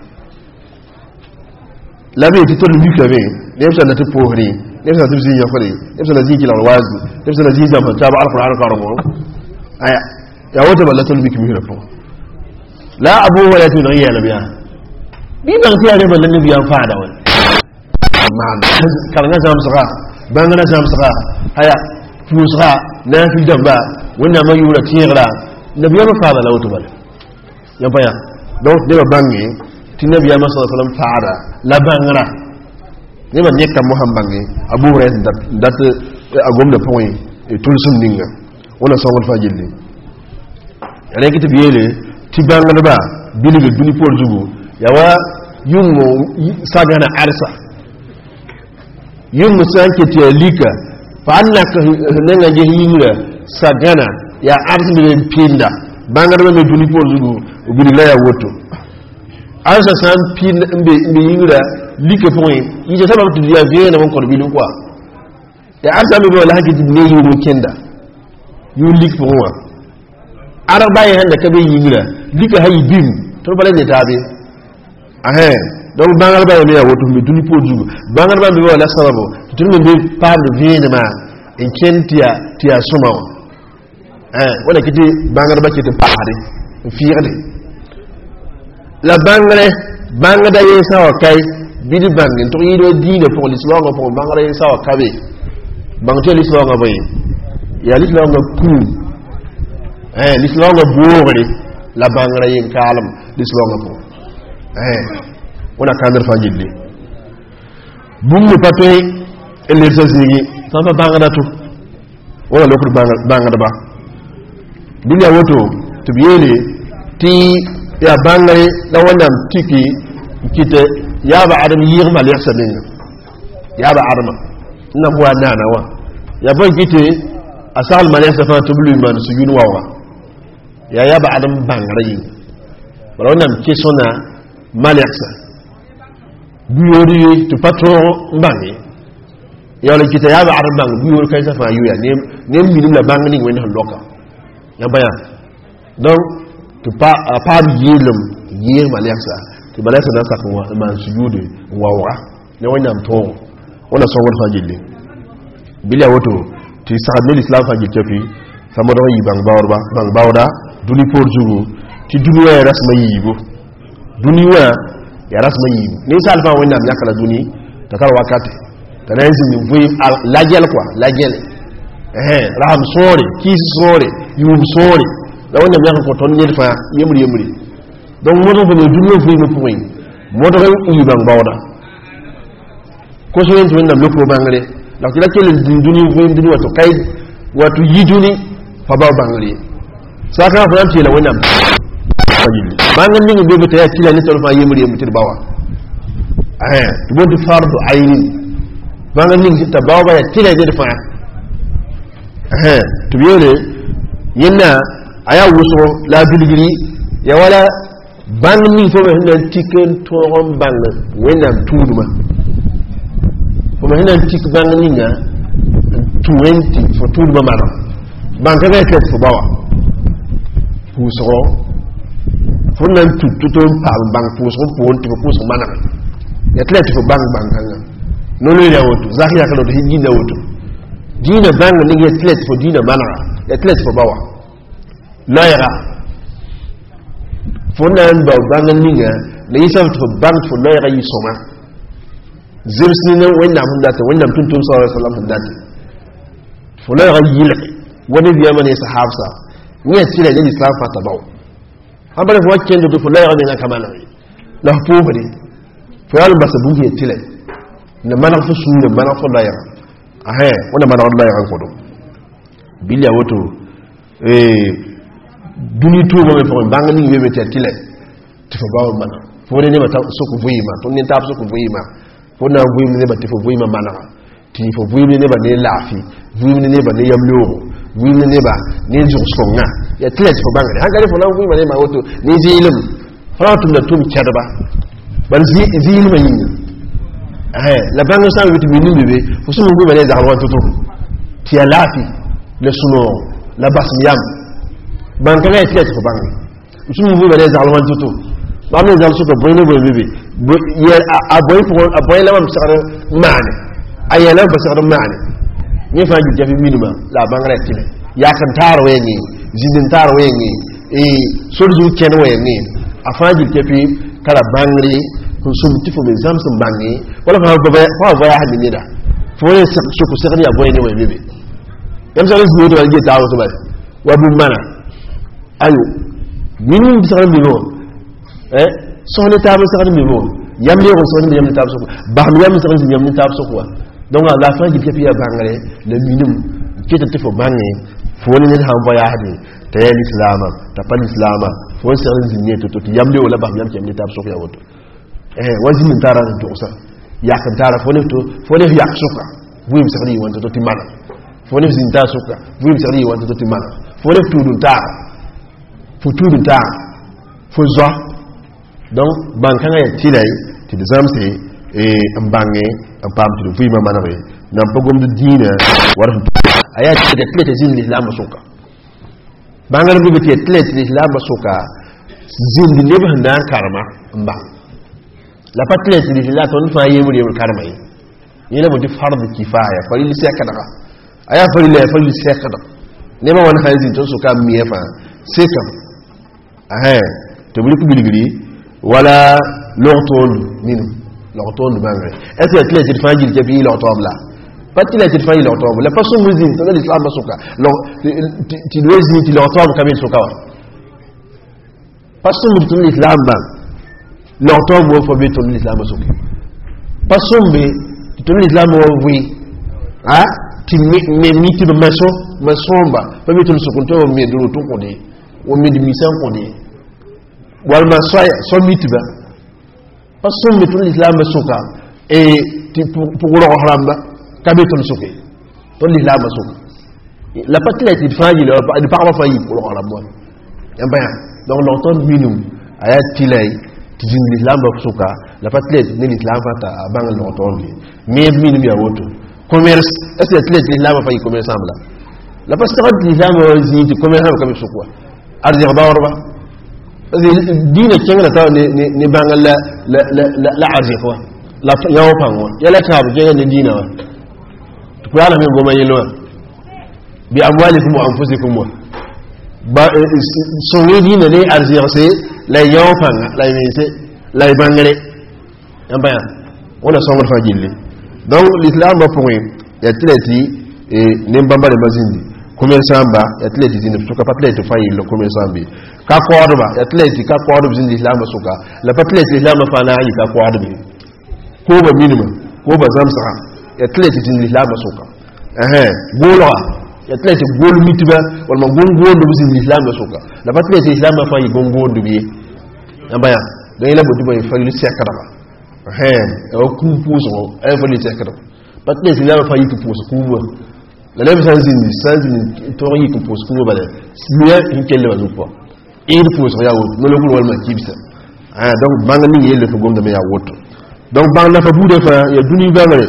la be ti to mi kiya be dem sa na to pohri dem sa tibzi ya khori dem sa la ziki la wazi dem sa la ziki jama ta ba alquran karango aya ya wata ballatul mi kimi rafo la abu hurairah to ya la biya bi ban tiya ne ballan nabi ya fada wal man karanga zam saka bangana zam saka aya fusra na fi damba wannan mai yura tira nabi ya fada la wata bal ya baya donc de bangi ti nabi ya sallallahu alaihi wasallam fada la bangara ne ba nekka muhambangi abu hurairah dat dat agom da point e tulsum ninga wala sawal fajilli yana kiti biyele ti bangana ba bini be bini por jugo yawa yungo sagana arsa yungo sanke ti lika fa annaka nanga je hinga sagana ya arsa be pinda bangana be bini por jugo bini la ya woto arsa san pinda be be hinga lika point yije sababu tu dia vie na ko bini quoi ya arsa be wala hakiti ne yugo kenda yu lik pour moi araba ya handa kabe yingira dika hayi bim to bale ne tabe ahe donc bangal ba ne ya woto mi duni poju bangal ba be wala sababu to mi be par de vie ma en kentia tia suma eh wala kiti bangal ba kiti paade fiirde la bangale bangada ye sawa kai bidi bangin to yido diine pour l'islam pour bangala ye sawa kabe bangto l'islam ba yi ya l'islam ga ku eh l'islam ga boore la bangara yin kalam l'islam ga ko eh ona kandar fajilli bummu patay ele sasigi sama bangara to wala lokul bangara ba dunya woto to biyele ti ya bangare da wannan tiki kite ya ba adam yirma le sanin ya ba adam ina buwa nana wa ya ban kite asal malesa fa tublu man sujun wawa ya ya ba adam bangare wala wannan ke sona malesa buyori to patron bangi ya le kite ya ba adam bang buyori kai sa fa yuya ne ne minum la bangani wani loka ya baya donc to pa pa yelum yir maleksa ti maleksa da sakwa man sujudu wawa ne wannan to wala sawon fajille bila woto ti sahabul islam fajil tafi sama do yi bang bawr ba bang bawda duni por jugo ti duni wa rasma yibo duni wa ya rasma yibo ni salfa wannan yakala duni ta kar wakati ta renzi ni vui lagel quoi lagel eh ram sore kis sore yum sore da wannan yakala ko ton ni fa yemri yemri donc moto ko duni vui mo point moto ko yi bang bawda ko so en wannan loko bangare ndax ci la ci duni vui duni wato kay wato yiduni fa ba bangare saka fa ci la wannan bangan ni bebe ta ci la ni tol fa yemri yemri tir bawa eh du bon fardu ayni bangan ni ta bawa ya ci la ni fa eh to yele yenna aya wuso la bilgiri ya wala bangan ni fo be hen tiken to on bang wenam tuduma fo be hen tik bangan ni nga twenty fo tuduma mara banka ga ket fo bawa wuso funan tututo pal bang puso pon to puso mana ya tleti fo bang bang kanga no le ya wotu zakiya kala do hijina wotu dina bang ni ya tleti fo dina mana ya tleti fo bawa la yara funan ba bang ni ga le yisa fo bang fo la yara yisoma zirsni ne wanda mun data wanda tuntum sallallahu alaihi wasallam data fo la yara yile wani biya mane sahabsa ni ya tire ne islam fata bawo ambale fo waccende do fo layra nga kamala la pauvre fo yalla basa bungi etile ne mana fo sunne mana fo layra ahe wona mana wala layra ko do bilya woto eh duni to mo fo banga ni webe tetile to fo bawo mana fo ne mata soko vuyima to ne tap soko vuyima fo na vuyima ne ba te fo vuyima mana ti fo vuyima ne ba ne lafi vuyima ne ba ne yamlo vuyima ne ba ne jursunga ya tleti fo bangare hankali fo lan vuyima ne ma woto ni zilim falatum da tum chadaba ban zi zilim yin eh la banga sa witu min bebe fo sumu vuyima ne za wan tutu ti ya lafi le suno la basmiyam ban kala tleti fo bangare sumu vuyima ne za wan tutu ba me zal suko boyne boy bebe ya aboy fo aboy la mam sakara maane ayela ba sakara maane ni fa ji jafi minuma la bangare tile ya kan taro wengi zidin taro wengi e sorju ken wengi afaji jafi kala bangri ko sum tifo be zamsum bangi wala fa ba fa ba ya hadi nida fo ne su ko sakari ya boyne we bebe yam sa resu do walje tawo to ba wa bu mana ayo minum bi sakari mi no eh sohne tawo sakari mi no yam ne ko sohne yam tawo so ba yam sakari yam tawo so ko donc la fin du kepi ya bangare le minimum qui était fo bangé fo ni ha voyage te l'islam ta pas l'islam fo ser ni to to yamde wala ba yam kemni tab soka woto eh wazi min tara to sa ya kan tara fo ne to fo ne ya soka bu mi sari wonto to timana fo ne zin ta soka bu mi sari wonto to timana fo ne tudun ta fo tudun ta fo zo donc bankan ya tilay ti de zamse e mbange ampam ti fu ma manare nam pogom de dina war aya ti de tlete zin l'islam soka bangal bu ti tlete l'islam soka zin de lebe handa karma mba la patlete l'islam ton fa yemu de karma yi ni la mo di fardu kifaya fa li sekada aya fa li fa li sekada ne ma wan khayzin to soka mi fa sekam eh to bu ko biligri wala lortol min l'automne de Bangre. Est-ce que tu as fait le pays l'automne là? Pas tu as fait l'automne. La personne vous dit, c'est l'islam soka. Tu dois dire tu l'automne comme il soka. Personne vous dit l'islam là. L'automne vous faut bien tourner l'islam soka. Personne mais tu tournes l'islam oui. Ah, tu mets mis tu le maçon, maçon bas. Pas bien tourner soka. On met de l'auto qu'on dit, on met de mission qu'on dit. Ou alors maçon, son mitba. Parce que tout l'islam soka et pour le haram kabe ton soke tout l'islam soka la patrie est failli le parle failli pour le haram moi donc l'automne minimum ayat tilay ti l'islam soka la patrie est l'islam fata bang l'automne mais minimum ya woto commerce est-ce que l'islam failli commerce là la patrie l'islam zini commerce comme sokwa ardir dawrba dina kenga ta ne ne bangal la la la la arje ko la yawo pango yala ta bu kenga ne dina wa to yala min goma yelo bi amwalikum wa anfusikum wa ba so ne dina ne arje sai la yawo panga la yinse la bangale yamba ya wala so fa jilli donc l'islam ba point ya tleti e ne mbambale mazindi commerçant ba ya tleti zini tuka patleti fa yilo commerçant bi ka kodo ba ya tleti ka kodo zindi l'islam suka la patleti l'islam fa na yi ka kodo bi ko ba minimum ko ba zamsa ya tleti zindi l'islam suka eh bolo ya tleti bolo mitiba wala gongo ndo zindi l'islam suka la patleti l'islam fa yi gongo ndo bi yamba ya donc ila bodi boy fa li sekara ba eh o ku puso e fa li sekara patleti l'islam fa yi ku puso ku la lèvre sans une sans une tori qui pose pour balai mieux une quelle va pas il pose rien non le coup wal kibsa ah donc banga ni yelle ko gomda me ya woto donc bang na fa bude fa ya duni bangare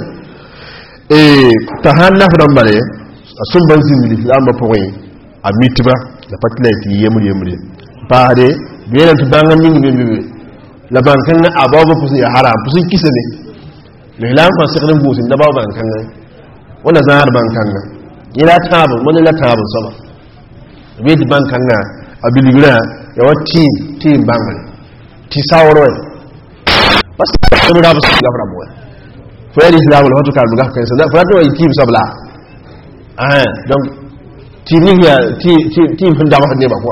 et tahanna fa dambare sun ban sin l'islam ba point a mitiba la patleti yemul yemul paade bien to banga ni ni be la bankan na ababa pusi ya haram pusi kisane l'islam fa sirrin busin da ba bankan wala zahar bankan ila tabu wala la tabu sama bid bankan na abiligra ya wati team bankan ti sawro bas ko da bas ga fara boy fa yari islam la hoto kalbu ga kan sa fa to yi team sabla ah donc team ni ya ti ti team da ba ne ba quoi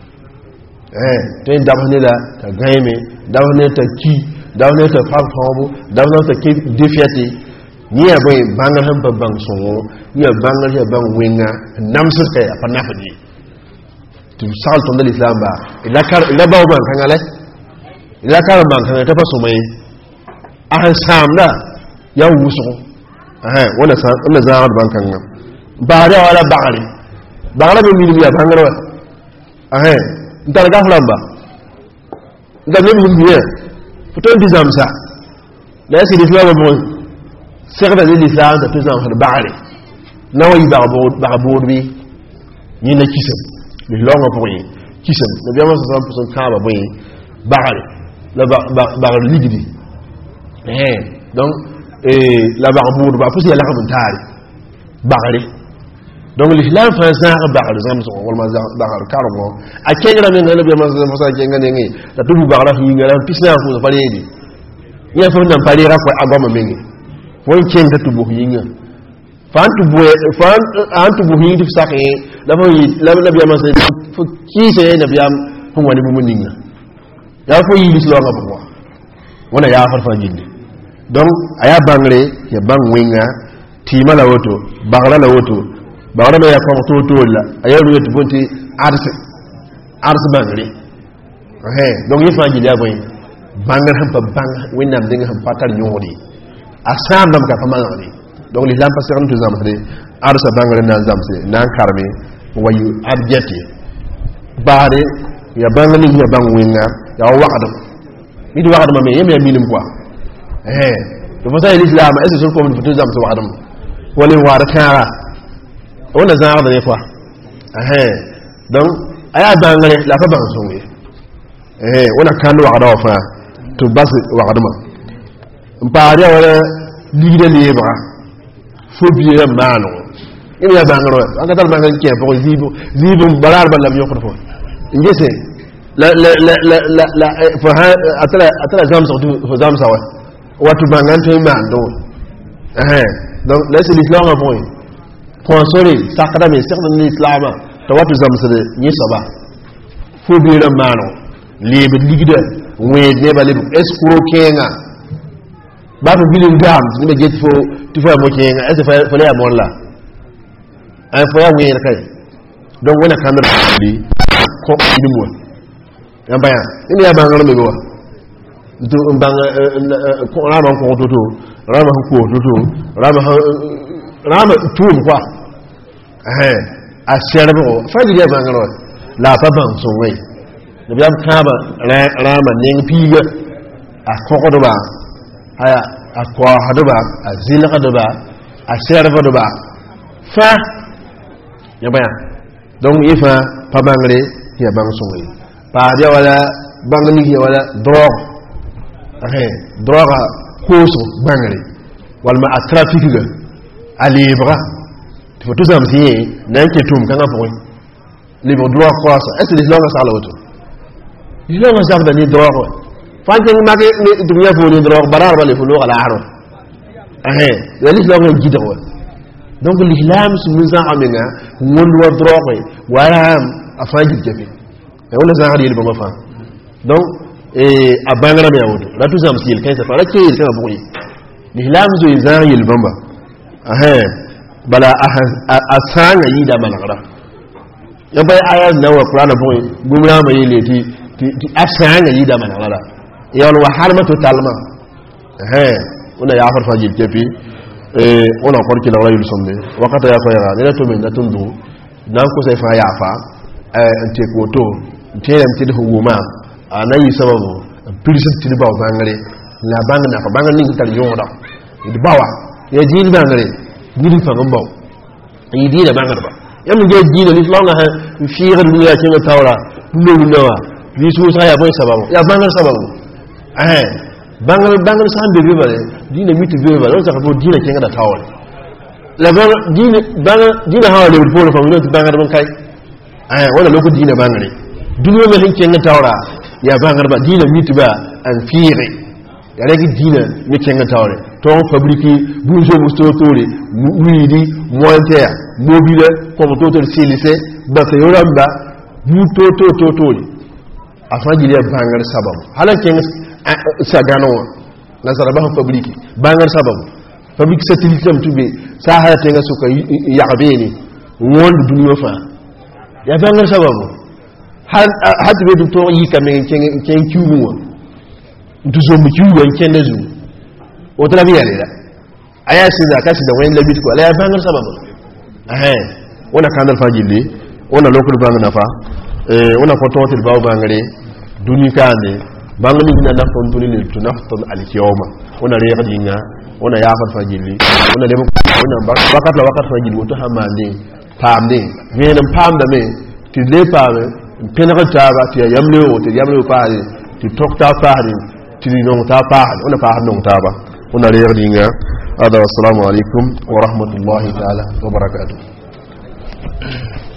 eh to da ba ne la ta gaime da ba ne ta ki da ba ne ta fa fa da ba ne ta ki defiati ni ya bai bangar han babban songo ni ya bangar ya ban winga namsir kai a fanna fadi to sal ton da islam ba ila kar ila ba ban kan ale ila kar ban kan ta faso mai ahan samda ya wuso eh wala sa wala za ban kan ba da wala ba'ari ba'ara be mi ya bangar wa eh ntar ga flamba da ne mi biye futon dizamsa la yasi islam ba سيغدا الاسلام ده تزام في البعري نوي بعبود بعبود بي ني نا كيسم لي لونغ بوي كيسم نبي ما سام بسون كابا بوي بعري لا بعر ليغدي eh donc eh la بعبود با فسي لا خم تاري بعري donc l'islam fa zaa بعر زام سو ولا ما بعر كاربو اكيغرا من نبي ما سام فسا كيغا نغي da tubu بعر fi ngara pisna fu fa ledi ya fa ndam pali ra ko agoma mengi won ken da tubu yinga fan tubu fan an tubu hingi fsaqe la fa la la biya masay fu kise na biya fu wani bu muninga ya fo yi lislo nga bu wona ya farfa jinde donc aya bangre ya bang winga tima la woto bagala la woto bagala be ya ko to to la aya ru yetu bonti arse arse bangre eh donc yi fa jinde ya boy bangal ham pa bang winam dinga ham patal nyodi asam dam ka famani donc l'islam pas seront tous amre arsa bangale nan zamse nan karme wayu abjeti baade ya bangali ya bangwinga ya waqdam mi di waqdam me yeme minim quoi eh to fa l'islam est ce ko mon tous zamse waqdam wala wara kara wala zaara da quoi eh donc aya bangale la fa bang songi eh wala kan waqda fa to bas waqdam mpaare wala ligide lebra fobiye mano ini ya bangaro anga dal bangal ke ko zibu zibu balar balam yoko fo ngese la la la la la fa atala atala zam so fo zam sawa watu bangan to mando eh donc là c'est l'islam en point point sorry sakada me sakada l'islam to watu zam sede ni soba fobiye mano lebe ligide we ne ba lebu escrow kenga ba to bilin gam ni be get fo tu fa mo kenga est fa fa la mo la ay fo ya wer kay donc wona kamel bi ko ni mo ya baya ni ya bangalo me go do mbanga ko rama ko to to rama ko to to rama rama tum quoi eh a serbe ko fa di ya bangalo la fa bang so we ne biam kaba rama ning piga a ko ko do ba aya akwa hadoba azila hadoba asherva hadoba fa ya baya donc ifa pabangre ya bang songi paad ya wala bangli ya wala drog eh droga koso bangri wal ma trafic ga alibra tu faut tout amsi nan ke tum kanga point libre droit croissant est-ce que l'islam ça la auto l'islam ça da ni droit fanke magi ni dunya fo ni droit barar wala fo lo ala aro eh ya l'islam ngi gido donc l'islam su nous a amenga won wa droit wala afaji jabe e wala za hadi ba ma fa donc et abangara me awdo la tout amsi il kaysa fa la kay il kama boyi l'islam zo izari il bamba eh bala asanga yida malagara ya bai ayat na wa qur'ana boy gumra mai leti ti asanga yida malagara ya wa harmatu talma eh una ya farfa jil kepi eh una korki la rayul sonde wakata ya fa ya ne to men na tundu dan ko sai fa ya fa eh ante ko to teyam ti do wuma anayi sababu pirisi ti ba bangare la bangana fa bangani ni tar yoda di bawa ya jini bangare ni fa ngombo yi di da bangar ba yam nge diina l'islam na fi gar dunya ci nga tawra lu lu nawa li su sa ya boy sababu ya bangar sababu eh bangar bangar sa de bi bare diina mitu bi bare on sa ko diina ci nga da tawal la bangar diina bangar diina hawa le pour fa mu no bangar ban kai eh wala loko diina bangare dunya me hin ci nga tawra ya bangar ba diina mitu ba an fiire ya regi diina ni ci nga tawre ton fabriquer bourgeois mustotore muidi mointer mobile comme total silise ba se yoramba bu to to to to afaji le bangar sabab halanke sagano na saraba fabriquer bangar sabab fabrique satellite tam tube sa hayate nga suka yaqbeni won duniya fa ya bangar sabab hal hadbe du to yi kamen ken ken kiwu du zo mu kiwu en ken dezu o tala biya le aya sida kashi da wayin labit ko ala ya bangar sababu eh wona kanal fajili wona lokul bang nafa eh wona ko totil baw bangare duni kane bangani na na kon duni le tunafton al yawma wona reeqa dinga wona ya fat fajili wona le wona wakat la wakat fajili woto hamande pamde menam pamda me ti le pame penaka taba ti yamle o ti yamle paade ti tokta paade ti non ta paade wona paade non taba wona reeqa dinga هذا والسلام عليكم ورحمة الله تعالى وبركاته